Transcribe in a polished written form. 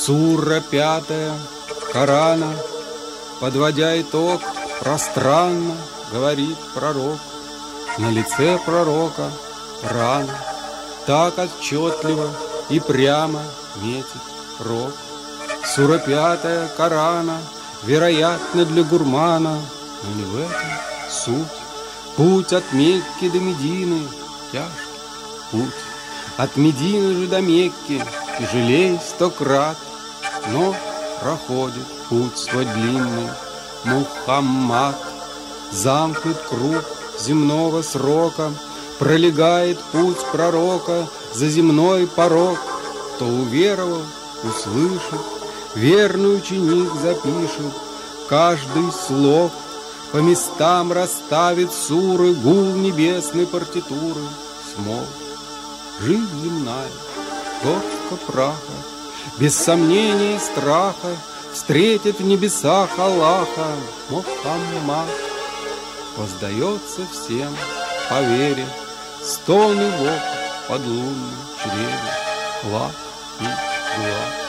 Сура 5 Корана, подводя итог, пространно говорит пророк. На лице пророка рана, так отчетливо и прямо метит рог. Сура 5 Корана, вероятно, для гурмана, но не в этом суть. Путь от Мекки до Медины тяжкий путь, от Медины же до Мекки тяжелей 100 крат, но проходит путь свой длинный Мухаммад. Замкнут круг земного срока, пролегает путь пророка за земной порог. Кто уверовал, услышит, верный ученик запишет каждый слог, по местам расставит суры, гул небесной партитуры смог. Жизнь земная, горстка праха, без сомнений и страха встретит в небесах Аллаха Мухаммад. Воздается всем по вере стоны Бог под лунным чреве, лад и глад.